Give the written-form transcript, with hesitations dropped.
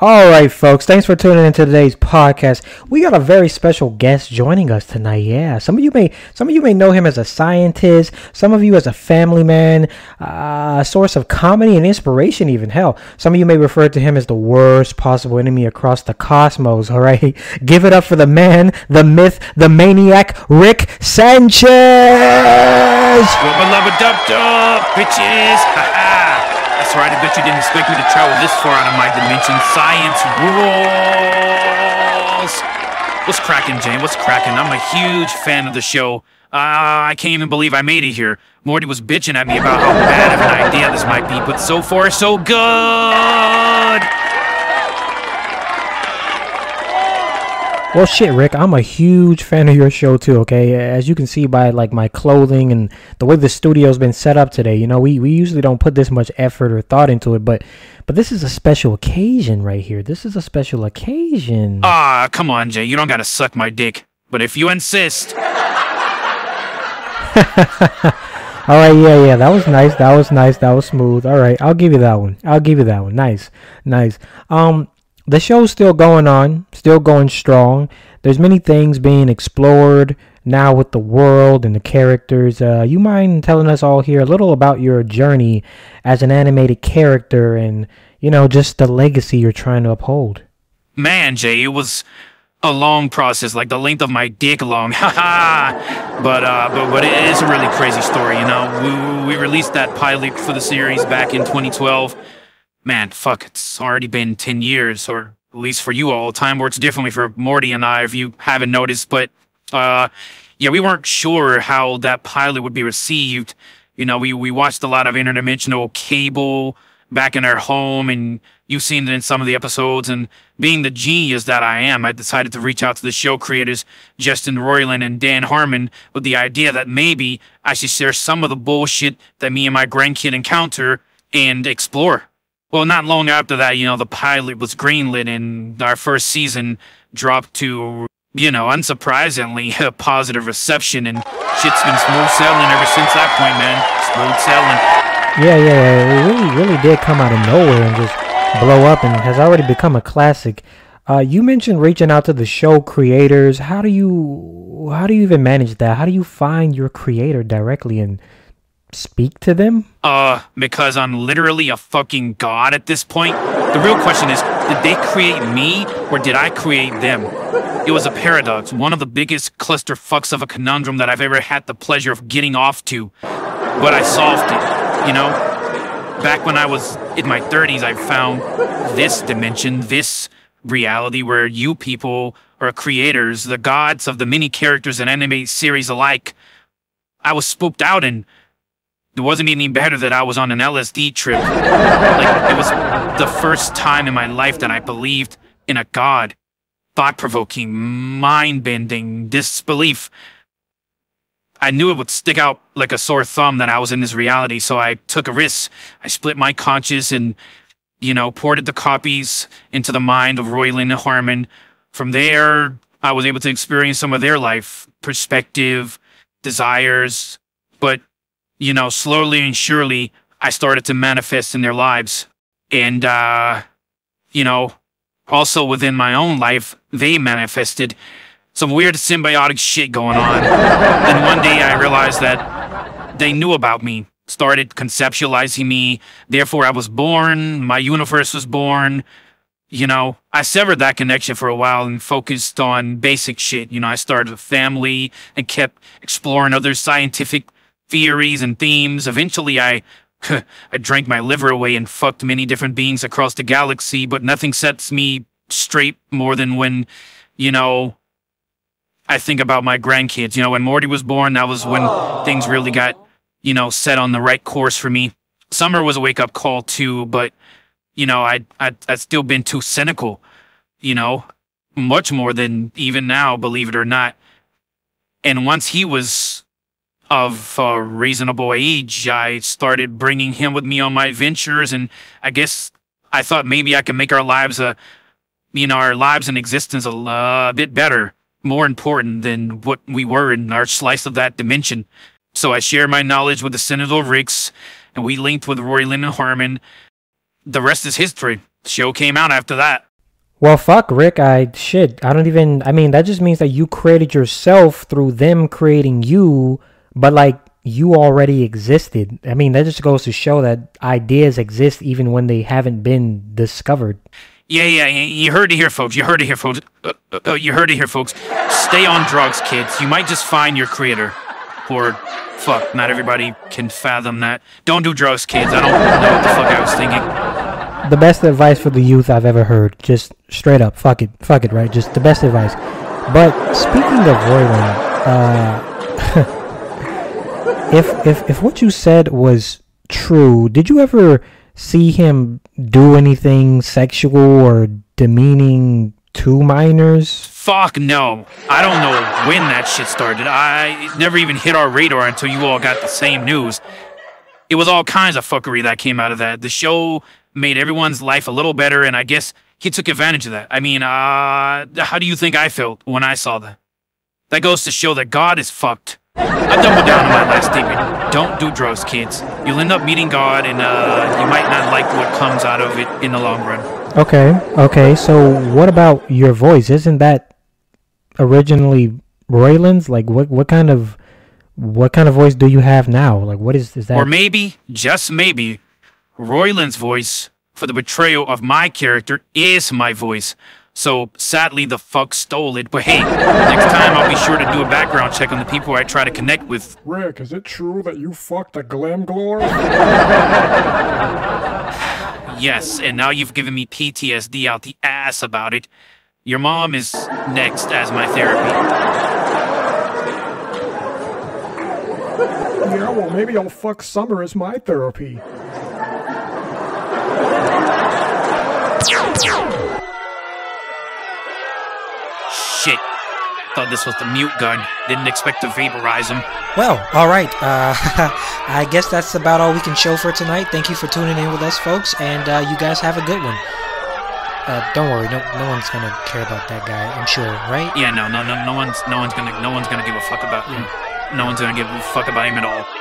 All right, folks. Thanks for tuning into today's podcast. We got a very special guest joining us tonight. Yeah, some of you may know him as a scientist. Some of you as a family man, a source of comedy and inspiration. Even hell, some of you may refer to him as the worst possible enemy across the cosmos. All right, give it up for the man, the myth, the maniac, Rick Sanchez. Well, beloved dub bitches. That's right, I bet you didn't expect me to travel this far out of my dimension. Science rules! What's cracking, Jane? What's cracking? I'm a huge fan of the show. I can't even believe I made it here. Morty was bitching at me about how bad of an idea this might be, but so far, so good! Well, shit, Rick, I'm a huge fan of your show too, okay? As you can see by like my clothing and the way the studio's been set up today, you know, we usually don't put this much effort or thought into it, but this is a special occasion right here. This is a special occasion. Come on, Jay, you don't gotta suck my dick. But if you insist... All right, yeah, that was nice. That was smooth. All right, I'll give you that one. Nice. The show's still going on, still going strong. There's many things being explored now with the world and the characters. You mind telling us all here a little about your journey as an animated character and, you know, just the legacy you're trying to uphold? Man, Jay, it was a long process, like the length of my dick long. but it is a really crazy story, you know. We released that pilot for the series back in 2012. Man, fuck, it's already been 10 years, or at least for you all. Time works differently for Morty and I, if you haven't noticed, but, yeah, we weren't sure how that pilot would be received. You know, we watched a lot of interdimensional cable back in our home, and you've seen it in some of the episodes, and being the genius that I am, I decided to reach out to the show creators, Justin Roiland and Dan Harmon, with the idea that maybe I should share some of the bullshit that me and my grandkid encounter and explore. Well, not long after that, you know, the pilot was greenlit and our first season dropped to, you know, unsurprisingly, a positive reception, and shit's been smooth sailing ever since that point, man. Smooth sailing. Yeah, it really did come out of nowhere and just blow up and has already become a classic. You mentioned reaching out to the show creators. How do you even manage that? How do you find your creator directly and speak to them? Because I'm literally a fucking god at this point. The real question is, did they create me or did I create them? It was a paradox, one of the biggest clusterfucks of a conundrum that I've ever had the pleasure of getting off to. But I solved it, you know? Back when I was in my 30s, I found this dimension, this reality where you people are creators, the gods of the many characters in anime series alike. I was spooked out, and it wasn't any better that I was on an LSD trip. Like, it was the first time in my life that I believed in a god. Thought-provoking, mind-bending disbelief. I knew it would stick out like a sore thumb that I was in this reality, so I took a risk. I split my conscience and, you know, ported the copies into the mind of Roiland and Harmon. From there, I was able to experience some of their life, perspective, desires, but you know, slowly and surely, I started to manifest in their lives. And, you know, also within my own life, they manifested some weird symbiotic shit going on. And one day I realized that they knew about me, started conceptualizing me. Therefore, I was born, my universe was born. You know, I severed that connection for a while and focused on basic shit. You know, I started a family and kept exploring other scientific theories and themes. Eventually, I drank my liver away and fucked many different beings across the galaxy, but nothing sets me straight more than when, you know, I think about my grandkids. You know, when Morty was born, that was when things really got, you know, set on the right course for me. Summer was a wake-up call, too, but, you know, I'd still been too cynical, you know, much more than even now, believe it or not. And once he was of a reasonable age, I started bringing him with me on my ventures, and I guess I thought maybe I could make our lives our lives and existence a bit better, more important than what we were in our slice of that dimension. So I shared my knowledge with the Senator Ricks, and we linked with Roiland and Harmon. The rest is history. The show came out after that. Well, fuck, Rick. I don't even. I mean, that just means that you created yourself through them creating you, but like you already existed. I mean, that just goes to show that ideas exist even when they haven't been discovered. Yeah, you heard it here, folks. You heard it here, folks. You heard it here, folks. Stay on drugs, kids. You might just find your creator. Or, fuck, not everybody can fathom that. Don't do drugs, kids. I don't know what the fuck I was thinking. The best advice for the youth I've ever heard. Just straight up, fuck it, right? Just the best advice. But speaking of Roiland, if what you said was true, did you ever see him do anything sexual or demeaning to minors? Fuck no. I don't know when that shit started. It never even hit our radar until you all got the same news. It was all kinds of fuckery that came out of that. The show made everyone's life a little better, and I guess he took advantage of that. I mean, how do you think I felt when I saw that? That goes to show that God is fucked. I double down on my last statement. Don't do drugs, kids. You'll end up meeting God, and you might not like what comes out of it in the long run. Okay. So what about your voice? Isn't that originally Roiland's? Like, what kind of voice do you have now? Like, what is that? Or maybe, just maybe, Roiland's voice for the betrayal of my character is my voice. So, sadly, the fuck stole it. But hey, next time I'll be sure to do a background check on the people I try to connect with. Rick, is it true that you fucked a Glamglor? Yes, and now you've given me PTSD out the ass about it. Your mom is next as my therapy. Yeah, well, maybe I'll fuck Summer as my therapy. Shit. Thought this was the mute gun. Didn't expect to vaporize him. Well, alright. I guess that's about all we can show for tonight. Thank you for tuning in with us, folks, and you guys have a good one. Don't worry, no one's gonna care about that guy, I'm sure, right? Yeah, no one's gonna give a fuck about him. No one's gonna give a fuck about him at all.